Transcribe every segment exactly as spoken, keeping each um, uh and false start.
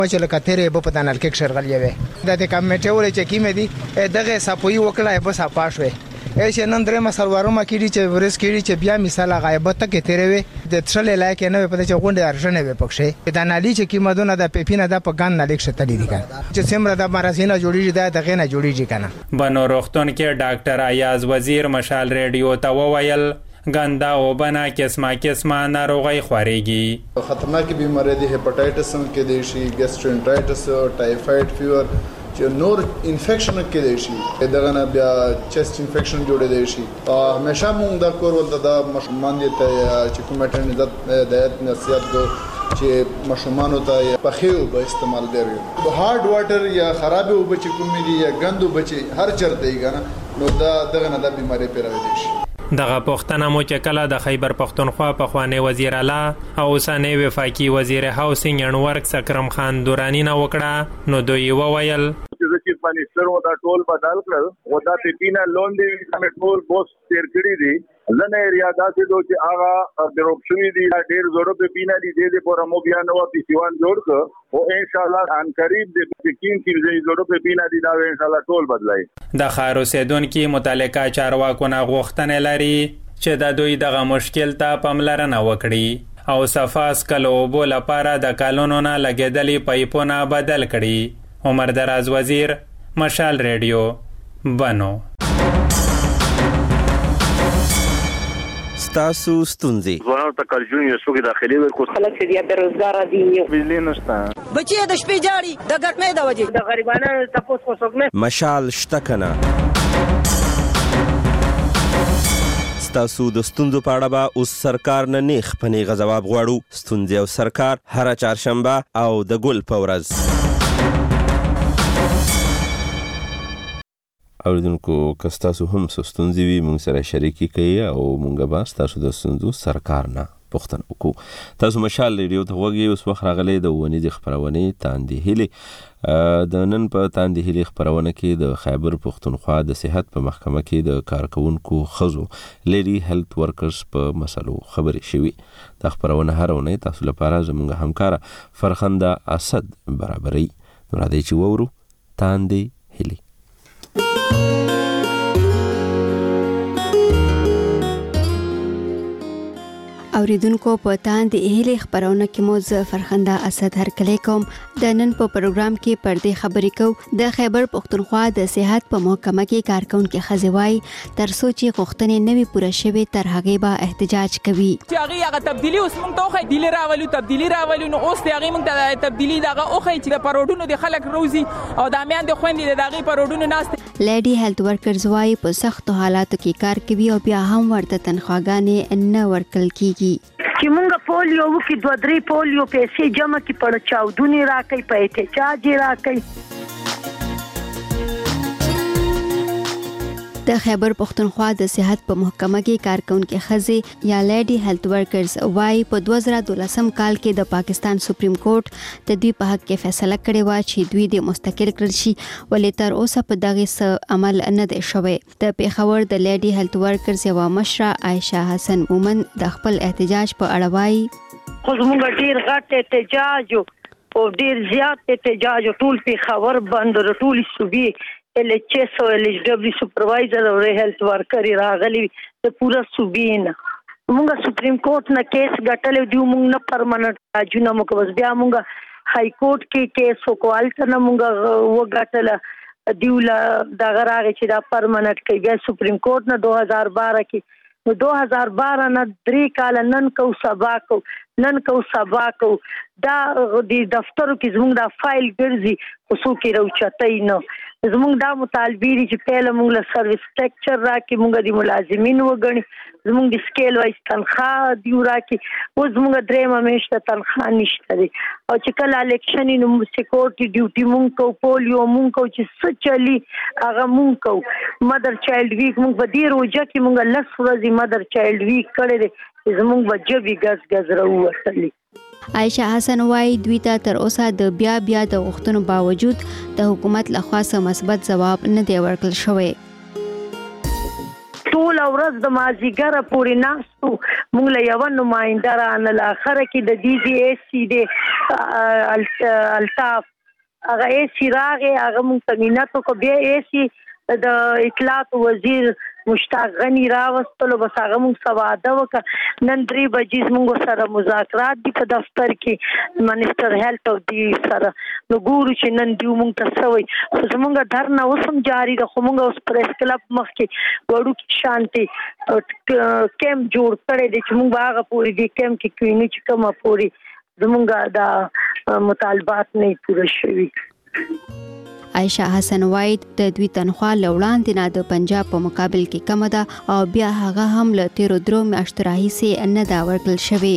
چې لکه تیرې به په دانل کې شرغلې وي د دې کمیټې ولې چې کیمې دي دغه صفوي وکړه به صفا شوې ایش نن درې مسلوارو مکیږي چې ورس کیږي چې بیا مثال غایبه ته کې تیرې وي د ترلې لایک نه په چې غونډه ارژنه وي پکښې د نالي چې کیمدونه د پیپینه د په ګان نه لیک شتلې دي چې سیمره د مرزینه جوړیږي د دغه نه جوړیږي کنه. بنو روغتون کې ډاکټر ایاز وزیر مشال ریډیو ته وویل ګندا او بنا قسمه قسمه ناروغي خوريږي. خطرناک بیماری دي هپاټایټس هم کې دي شي ګیسټرینټرایټس ټایفاید فیور چې نور انفیکشن کې دي شي دغه نه بیا چیسټ انفیکشن جوړې دي شي. همیشه موږ د کور ولته د مشمان دي ته چې کومه ټنې د نصیحت کو چې مشمان ته په خيو به استعمال کوي. هارد واټر یا خراب او بچ کومې دي یا ګندو بچ هر چرته یې کنه نو دا دغه نه د بیماری پیراوي دي شي. دغه پښتنه مو چې کله د خیبر پښتونخوا په خوانی وزیر اعلی او اوسنی وفاقي وزیر هاوسینګ اینڈ ورکس اکرم خان دورانی نه وکړه نو دوی وویل چې چیف منسٹر و دا ټول بدل کړ و دا پیپینا لون دی کوم ټول بوس تیر کړی دی زنه ریاضه چې دوی هغه دروپشنی دی ډیر زورو پیپینا دی دې پر مو بیا نو پی سی وان جوړ ک او ان شاء الله ان قریب د پکین کې زې زورو پیپینا دی دا ان شاء الله ټول بدلای. د خارو سیدون کې متعلقه چارواکو نه غوښتنه لري چې د دوی دغه مشکل ته پاملرنه وکړي او صفاس کلو بول لپاره د کالونو نه لګیدلې پایپونه بدل کړي. عمر دراز وزیر مشال ریډیو بنو. ستاسو ستونزې ځوانانو ته کارجون یو څوک داخلي ورکو خلک چې بیا بیروزګار دي بجلی نشته بچي د شپې جاړي د ګرمۍ د وجې د غریبانو تاسو کو څوک نه مشال شته کنه. ستاسو د ستونزو په اړه به اوس سرکار نه نیخ په نیغه ځواب غواړو. ستونزې او سرکار هره چهارشنبه او د ګل په ورځ. اوریدونکو که ستاسو هم ستونزې وي موږ سره شریکي کوي او موږ به ستاسو د ستونزو سرکار نه پوښتنه وکړو. تاسو مشال ریډیو ته غوږی اوس وخت راغلی د ونیزې خپرونې تاندې هیلې. د نن په تاندې هیلې خپرونه کې د خیبر پښتونخوا د صحت په محکمه کې د کارکونکو ښځو لیډي هیلث ورکرز په مسلو خبرې شوي. دا خپرونه هره اونۍ تاسو لپاره زموږ همکاره فرخنده اسد برابروي. نو راځئ چې وورو تاندې هیلې. اوریدونکو په تاندې هیلې خبرونه کې مو ز فرخنده اسد هرکلی کوم. د نن په پروګرام کې پردې خبرې کو د خیبر پښتونخوا د صحت په محکمه کې کارکونکو خزوای تر سوچي غوښتنې نوي پوره شوي تر هغه به احتجاج کوي. چې هغه هغه تبدیلی اوس موږ ته خو ډیلی راولو تبدیلی راولو نو اوس هغه موږ ته تبدیلی دغه اوخه چې د پروډونو د خلک روزي او د امیان د خويندې دغه پروډونو ناست. لیډي هیلث ورکرز وايي په سختو حالاتو کې کار کوي او بیا هم ورته تنخواګانې نه ورکل کیږي. چې مونږ پولیو وکي دوه درې پولیو پیسې جمع کی پړ چاودونی راکې په احتجاج راکې. د خیبر پښتونخوا د صحت په محکمه کې کارکونکو خزې یا لیډي هیلث ورکرز وايي په دوه زره دولسم کال کې د پاکستان سپریم کورټ د دوی په حق کې فیصله کړې و چې دوی د مستقل کړل شي ولې تر اوسه په دغه څه عمل نه دی شوی. د پیښور د لیډي هیلث ورکرز یو مشره عائشه حسن مومن د خپل احتجاج په اړه وايي خو موږ ډیر غټ احتجاج او ډیر زیات احتجاج ټول پیښور باندې ټول صوبې ال ایچ ایس او ال ایچ ډبلیو سپروایزر او هیلث ورکر راغلي د پورا صوبې نه. موږ سپریم کورټ نه کیس غټل دی موږ نه پرمننت راجونه موږ بس بیا موږ های کورټ کې کیس وکول ته موږ و غټل دیولا دا غراغه چې دا پرمننت کې بیا سپریم کورټ نه دوه هزار بارہ کې نو دوه هزار بارہ نه درې کال نن کو سبا کو نن کو سبا کو دا د دفترو کې زموږ دا فایل ګرځي خصوصي کې راوچتای نو زموږ دا مطالبه دي چې پهله موږ له سرویس سټرکچر راکې موږ د ملازمین وګڼي زموږ د سکیل وایز تنخواه دی راکې او زموږ درېمه میاشته تنخواه نشته دي او چې کله الیکشن نو سکیورټي ډیوټي موږ کو پولیو موږ کو چې څه چلی هغه موږ کو مدر چایلډ ویک موږ په دې روزه کې موږ لس ورځې مدر چایلډ ویک کړی دی زموږ بچي غز غز راووتلی. عائشه حسن وايي دوی ته تر اوسه د بیا بیا د غوښتنو باوجود د حکومت لخوا سم مثبت جواب نه دی ورکړل شوی. ټول ورځ د مازیګر پورې ناستو موږ له یو نماینده رانل اخره کې د ډي جی ایس سی د الطاف هغه ایس سی راغی هغه موږ ته مینت وکړو بیا ایس سی د اطلاعات وزیر مشتاق غنی راوستلو بس هغه موږ څه وعده وکړه نن درې بجې زموږ سره مذاکرات دي په دفتر کې منسټر هیلث او دی سره نو ګورو چې نن دیو موږ ته څه وایي خو زموږ دھرنا اوس هم جاري ده خو موږ اوس پریس کلب مخکې وړوکي شانتي کیمپ جوړ کړی دی چې موږ به هغه پورې دې کیمپ کې کوینو چې کومه پورې زموږ دا مطالبات نه پوره شوي. عائشہ حسن وایي د دوی تنخوا له وړاندې نه د پنجاب په مقابل کې کمه ده او بیا هغه هم له تیرو درو میاشتو راهیسې نه ده ورکړل شوې.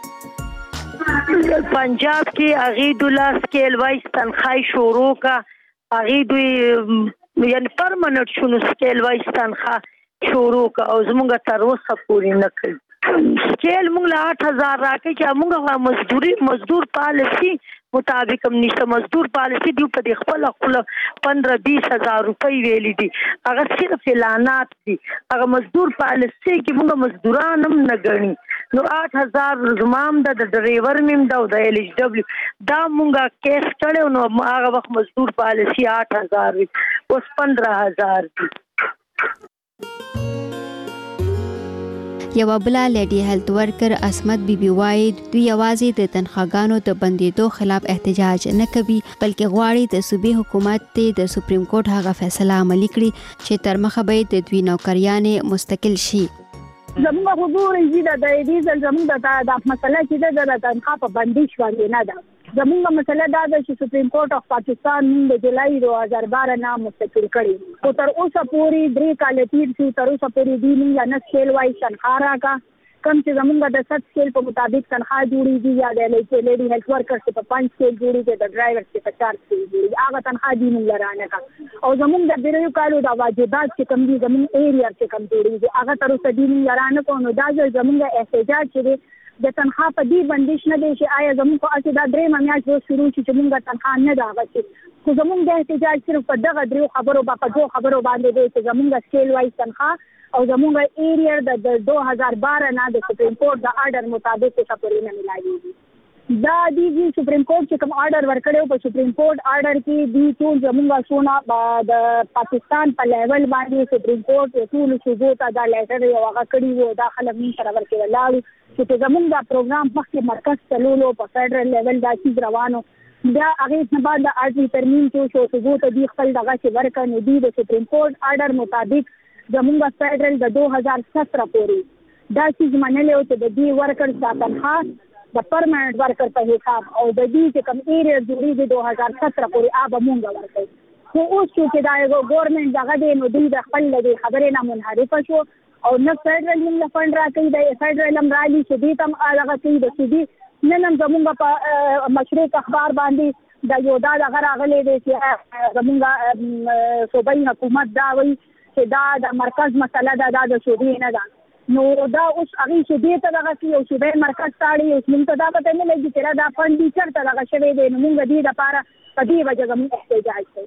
پنجاب کې هغې دوله سکیل وایز تنخواه شروع کا هغې دوی یعنې پرمنټ شونو سکیل وایز تنخواه شروع کا او زموږ تر اوسه پورې نه کوي. سکیل موږ له آٹھ ہزار راکړي چې موږ مزدوري مزدور پالیسي مطابق هم نشته مزدور پالیسي دیو په خپل خپل پندرہ بیس هزار روپۍ ویلي دي هغه صرف اعلانات دي هغه مزدور پالیسي کې موږ مزدوران هم نه ګڼي نو آٹھ هزار زمام د ډرایور مم دا د ایل ایچ ډبلیو دا موږ کیس کړو نو هغه وخت مزدور پالیسي آٹھ ہزار اوس پندرہ ہزار دي. یو بل لیډي هیلث ورکر اسمت بي بي وایي دوی یوازې د تنخواګانو د بندیدو خلاف احتجاج نه کوي بلکې غواړي د صوبې حکومت ته د سپریم کورټ هغه فیصله عملي کړي چې تر مخه به د دوی نوکریانې مستقل شي. زموږ حضور یې د دې ځل زموږ د مسله چې د تنخوا په بندیش باندې نه ده زموږ مسله دا ده چې سپریم کورټ اف پاکستان د جولای دو هزار بارہ نه مستقل کړي او تر اوسه پورې درې کال تیر شي تر اوسه پورې دی موږ نه سکیل وایي تنخوا راکا کم چې زموږ د ست سکیل په مطابق تنخوا جوړیږي یا د لیډي هیلث ورکر په پنځ سکیل جوړیږي د ډرایور په چار سکیل جوړیږي هغه تنخوا دی موږ رانه کا او زموږ د بیرو کالو د واجبات چې کم دي زموږ ایریا چې کم جوړیږي هغه تر اوسه دی موږ رانه کو نو دا زموږ احتجاج چې د تنخوا په دې بندیش نه دی چې آیا زموږ په اساس دا درې میاشتې وروسته شروع شي چې موږ تنخوا نه دا غوښتي خو زموږ د احتجاج صرف په دغه درې خبرو په دوه خبرو باندې دی چې زموږ سکیل وایي تنخوا او زموږ ایریا د دو هزار بارہ نه د سپریم کورټ د آرډر مطابق څه پورې نه ملایږي دا دی سپریم کورټ چې کوم آرډر ورکړو په سپریم کورټ آرډر کې دی ټول زموږ سونه د پاکستان په لیول باندې سپریم کورټ ټول صوبو ته دا لیټر یو هغه کړی وو دا خلک موږ سره ورکړل لاړو چې زموږ دا پروګرام مخکې مرکز چلولو په فدرل لیول دا چیز روانو بیا هغې نه بعد د آرټي ترمیم کې شو صوبو ته دی خپل دغه چې ورکړ نو دی د سپریم کورټ آرډر مطابق زموږ فدرل د دو هزار سترہ پورې دا چیز منلی و چې د دې ورکر دا تنخوا د پرمنټ ورکر په حساب او د دې چې کوم ایریا جوړېږي دو هزار سترہ پورې هغه به موږ ورکوو خو اوس چې دا یو ګورنمنټ دغه دی نو دوی د خپل د خبرې نه منحرفه شو او نه فدرل موږ فند راکوي د فدرل هم رالي چې دې تم هغه کوي د سودي نن هم زموږ په مشرق اخبار باندې د یو دا دغه راغلی دی چې زموږ صوبایي حکومت دا وایي چې دا د مرکز مسله ده دا د صوبې نه ده نو دا اوس هغې صوبې ته دغه کوي او صوبایي مرکز تاړي اوس موږ ته دا پته نه لګي چې دا فنډ دې چېرته دغه شوی دی نو موږ دې دپاره په دې وجه زموږ احتجاج کوي.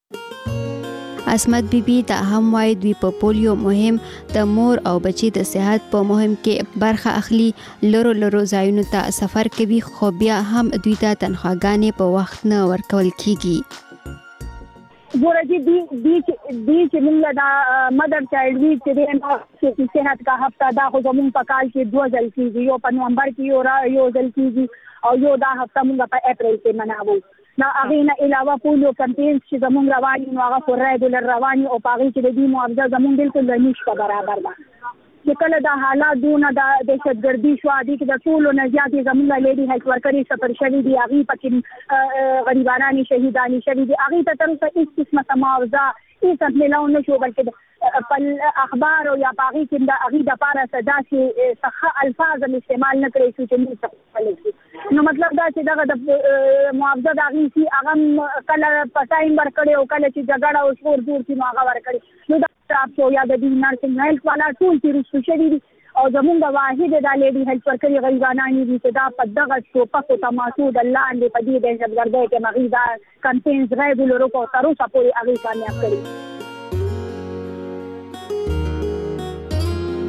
اسمت بی بی دا هم وایي دوی په پولیو مهم د مور او بچی د صحت په مهم کې برخه اخلي لرو لرو ځایونو ته سفر کوي خو بیا هم دوی ته تنخواګانې په وخت نه ورکول کیږي. ګوره چې دی دی چې موږ دا مدر چایلډ ویک چې دی صحت کا هفته دا خو زموږ په کال کې دوه ځل کېږي یو په نومبر کې یو یو ځل کېږي او یو دا هفته موږ په اپریل کې مناوو نو هغې نه علاوه پولیو کمپینز چې زموږ روان دي نو هغه خو ریګولر روان دي او په هغې کې د دې معاوضه زموږ بلکل د نشته برابر ده چې کله دا حالات دونه د دهشتګردي شوه دې کې د ټولو نه زیاتې زموږ لیډي هیلث ورکرې سفر شوي دي هغې پکې غریبانانې شهیدانې شوي دي هغې ته تر اوسه هېڅ قسمه معاوضه هېڅ میلاو نه شو بلکې په اخبار او یا په هغې کې د هغې دپاره څه داسې څه ښه الفاظ هم استعمال نه کړی شو چې موږ څه وکړلی شو نو مطلب دا چې دغه د معاوضه د هغې شي هغه کله په ټایم ورکړی او کله چې جګړه او شور جوړ شي نو هغه ورکړي نو دا سټاف شو یا د دې نرسنګ هیلث والا ټول چې رسو شوي دي او زموږ د واحد دا لیډي هیلث ورکرې غریبانانې دي چې دا په دغه ټوپکو تماسو د لاندې په دې دهشتګردۍ کې هغې دا کمپینز ریګولر وکړو تر اوسه پورې هغې کامیاب کړي.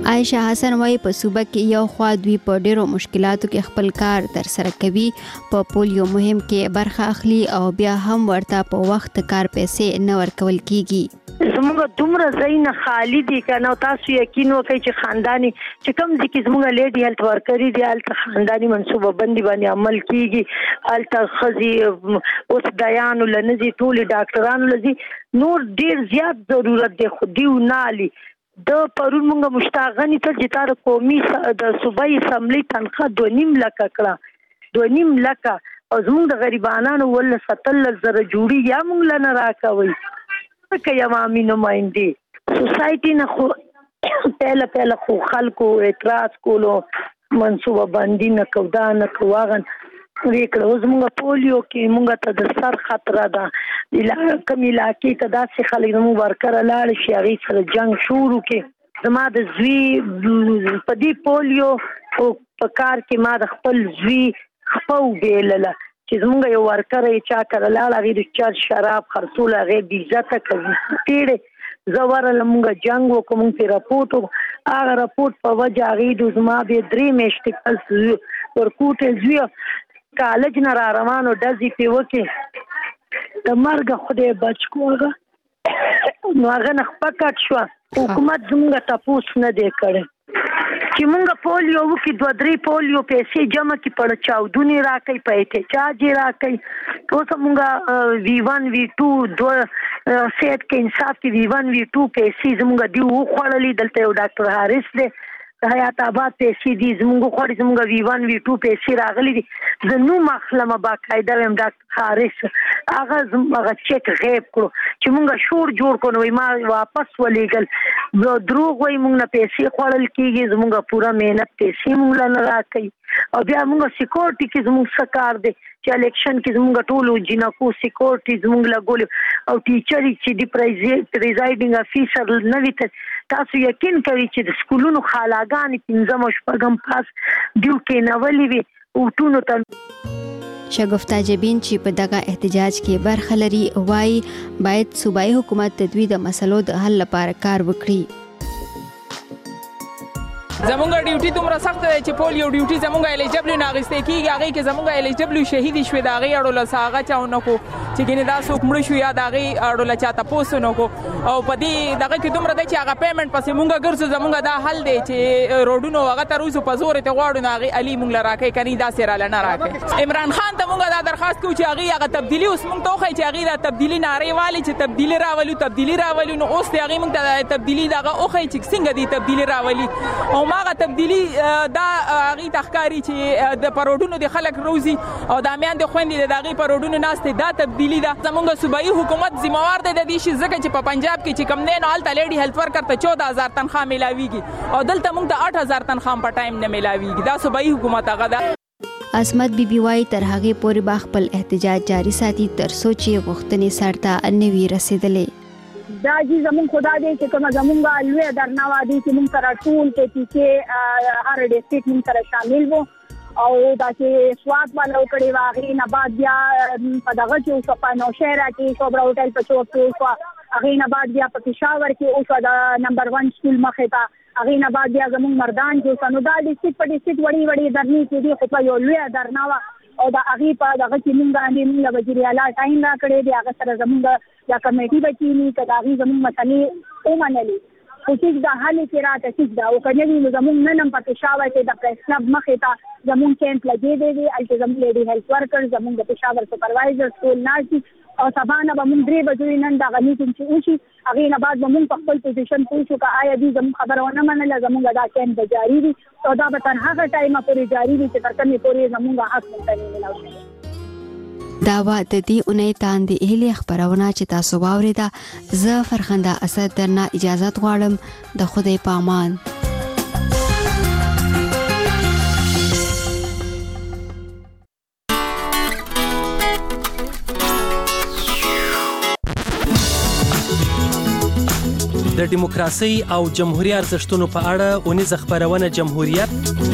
عائشه حسن وايي په صوبه کې یو خوا دوی په ډیرو مشکلاتو کې خپل کار تر سره کوي، په پولیو مهم کې برخه اخلي او بیا هم ورته په وخت کار پیسې نه ورکول کیږي. زموږ دومره ځای نه خالی دي که نه، تاسو یقین وکړئ چې خانداني چې کوم ځای کې زموږ لیډي هلته ورکري دي هلته خانداني منصوبه بندي باندې عمل کیږي، هلته ښځې اوس دایانو له نه ځي، ټولې ډاکټرانو له ځي، نور ډېر زیات ضرورت دی خو دیو نه علي. د پرون مونږ مشتاق غني ته چې تا د قومي د صوبایي اسمبلۍ تنخواه دوه نیم لکه کړه، دوه نیم لکه، او زموږ د غریبانانو ولس اتلس زره جوړي یا مونږ له نه راکوئ که یم عامي نمایندې سوسایټي نه خو پهله پهله خو خلکو اعتراض کولو منصوبه بندي نه کو دا نه کو هغه ویې کړه. اوس مونږ پولیو کې مونږ ته د سر خطره ده، کوم علاقې ته داسې خلک زموږ ورکره لاړ شي هغې سره جنګ شروع کې. زما د زوی په دې پولیو په کار کې ما د خپل زوی خپه وبیلله چې زمونږ یو ورکره یې چا کره لاړ هغې د چر شراب خرڅول هغې بې عزته کوي تېړې زه ورله مونږ جنګ وکړو، مونږ پرې راپورټ وکړو، هغه راپورټ په وجه هغې د زما بیا درې میاشتې پس ورکوټې زوی کالج نه را روانو ډزې پې وکړې د مرګه خدای بچ کړو هغه نو هغه نه خپه کټ شوه. حکومت زمونږ تپوس نه دی کړی چې مونږ پولیو وکړي، دوه درې پولیو پیسې جمع کړي، په چاودونې راکوي، په احتجاج یې راکوي. اوس مونږ وی ون وی ټو دوه صحت کې انصاف کې وی ون وی ټو پیسې زمونږ دي وخوړلې. دلته یو ډاکټر حارث دی د حیات آباد پیسې دي زمونږ خوړې، زمونږ وی ون وی ټو پیسې راغلي دي. زه نوم اخلم باقاعده ویم ډاکټر حارث هغه هغه چک غیب کړو چې مونږ شور جوړ کړو، وایي ما واپس ولېږل. دروغ وایي مونږ نه پیسې خوړل کېږي، زمونږ پوره محنت پیسې مونږ له نه راکوي. او بیا مونږ سیکورټي کې زمونږ څه کار دی چې الیکشن کې زمونږ ټولو جنکو سیکورټي زمونږ لګولي او ټیچرې چې د پریزایډینګ افیسر نه وي. تاسو یقین کوئ چې د سکولونو خالاګانې پنځم او شپږم پاس ډیو کېنولې وي اوټونو ته. شګفتا جبین چې په دغه احتجاج کې برخه لري وایي باید صوبایي حکومت د دوی د مسلو د حل لپاره کار وکړي. زمونږ ډیوټي دومره سخته ده چې پولیو ډیوټي زمونږ ایل ایچ ډبلیو نه اخیستې کېږي، هغې کې زمونږ ایل ایچ ډبلیو شهیدې شوې د هغې اړوله څه هغه چا ونه کړو چې ګینې دا څوک مړه شو یا د هغې اړوله چا تپوس ونه کړو. او په دې دغه کې دومره دی چې هغه پیمنټ پسې مونږ ګرځو، زمونږ دا حل دی چې روډونو هغه ته روزو په زور ته غواړو نو هغې علي مونږ له راکوي که نه داسې راله نه راکوي. عمران خان ته مونږ دا درخواست کوو چې هغې هغه تبدیلي اوس مونږ ته وښایي چې هغې دا تبدیلي نارې والي چې تبدیلي راولو تبدیلي راولو نو اوس د هغې مونږ ته تبدیلي دغه وښایي چې څنګه دې تبدیلي راولي. او هماغه تبدیلي دا هغې ته ښکاري چې د پروډونو د خلک روزي او د امیان د خویندې د هغې پروډونو ناستې دا تبدیلي ده. زمونږ صوبایي حکومت ذمهوار دی د دې شي ځکه چې په پنجاب کې چې کوم دی نو هلته لیډي هیلث ورکر ته چوده هزار تنخواه میلاویږي او دلته مونږ ته اټ هزار تنخواه په ټایم نه میلاویږي. دا صوبایي حکومت هغه ده. عصمت بی بی وايي تر هغې پورې به خپل احتجاج جاري ساتي تر څو چې غوښتنې سر ته نه وي رسېدلې. دا جی زمون خدا دې چې کومه زمونږ لوی درناوا دي چې مونږ سره ټول کې چې هر ډیسټریکټ مونږ سره شامل وو او دا چې سواد باندې وکړي واغې نه بعد بیا په دغه کې او په نوشهره کې شوبرا هوټل په چوک کې او هغې نه بعد بیا په پېښور کې او د نمبر ون سکول مخې ته هغې نه بعد بیا زمونږ مردان کې نو دا ډیسټریکټ په ډیسټریکټ وړې وړې درنې کې دي خو په یو لوی درناوا او د هغې په دغه کې مونږ باندې مونږ وزیر اعلی ټایم راکړی دی، هغه سره زمونږ دا کمیټي به کېني که د هغې زمونږ مسلې ومنلې خو ټیک ده حل یې کې راته ټیک ده او که نه وي نو زمونږ نن هم په پېښور کې د پریس کلب مخې ته زمونږ کیمپ لګېدی دی، هلته زمونږ لیډي هیلث ورکر زمونږ د پېښور سپروایزر ټول ناست دي او سبا نه به مونږ درې بجې نن دغه میټینګ چې وشي هغې نه بعد به مونږ په خپل پوزیشن پوه شو که آیا دوی زمونږ خبره ونه منله زمونږ دا کیمپ به جاري وي او دا به تر هغه ټایمه پورې جاري وي چې تر کومې پورې زمونږ حق مونږ ته نه میلاو شي. دا وه د دې اونۍ تاندې هیلې خپرونه چې تاسو واورېده. زه فرخنده اسد درنه اجازت غواړم. د خدای په امان. د دیموکراسۍ او جمهوریت ارزښتونو په اړه اونیزه خپرونه جمهوریت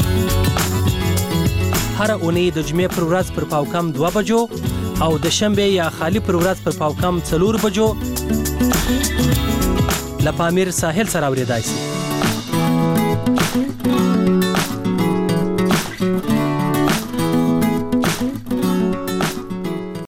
هر اونۍ د جمعې پر ورځ پر پاوکم دوه بجو او د شنبې یا خالی پر ورځ پر پاوکم څلور بجو له پامیر ساحل سره اورېدای شئ.